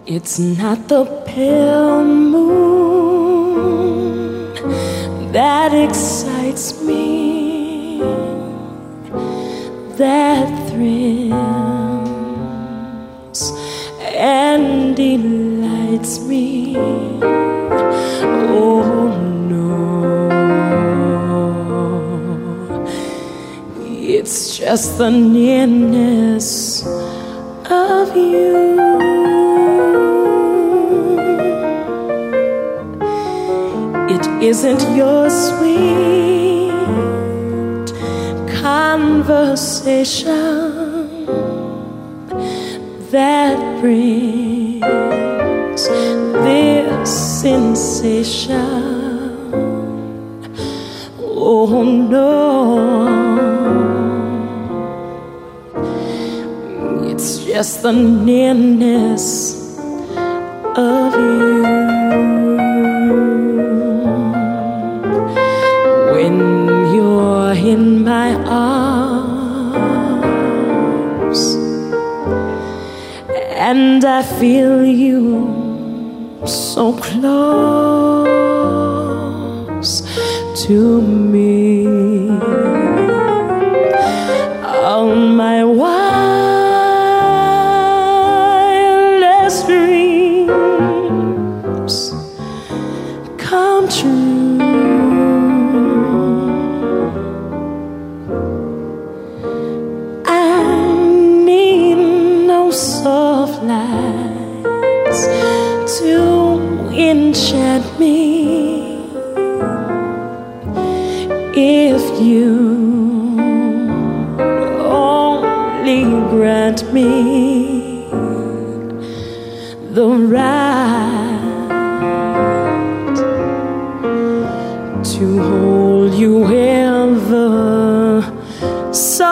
It's not the pale moon that excites me, that thrills and delights me. Oh no, it's just the nearness of you. It isn't your sweet conversation that brings this sensation. Oh no, it's just the nearness of you. When you're in my arms and I feel you so close to me, all my wildest dreams come true. Soft lights to enchant me. If you only grant me the right to hold you ever so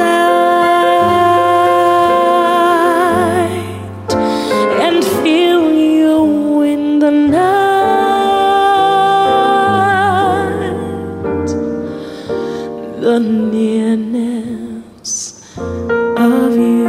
tight, and feel you in the night, the nearness of you.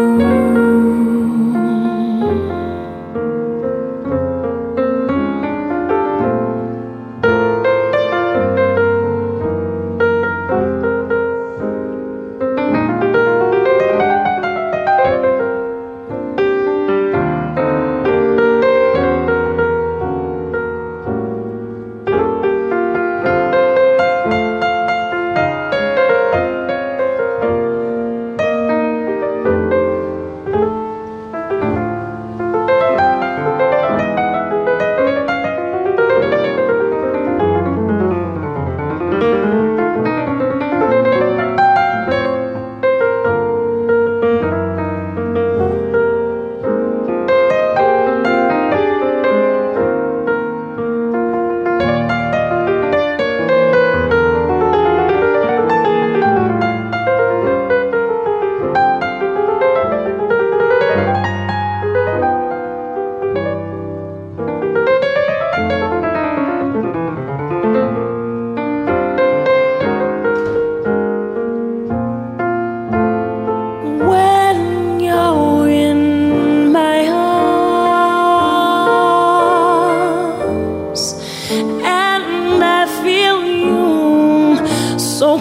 So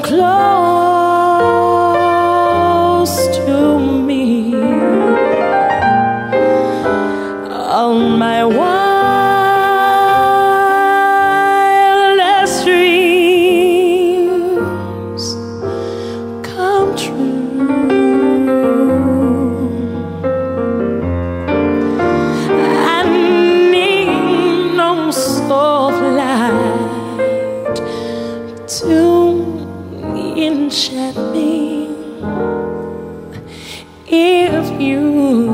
close to me, all my wildest dreams come true. I need no soft light to enchant me. If you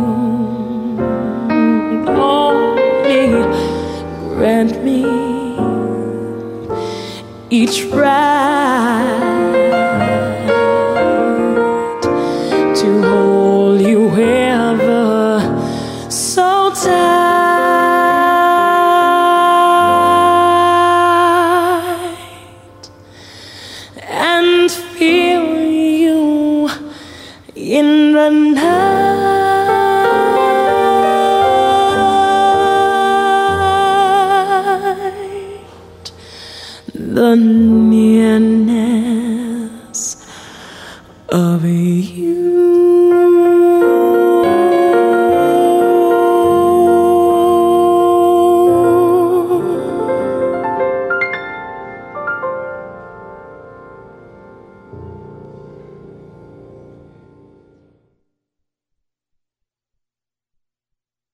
only grant me each right to hold you ever so tight, and feel you in the night. the nearness of you.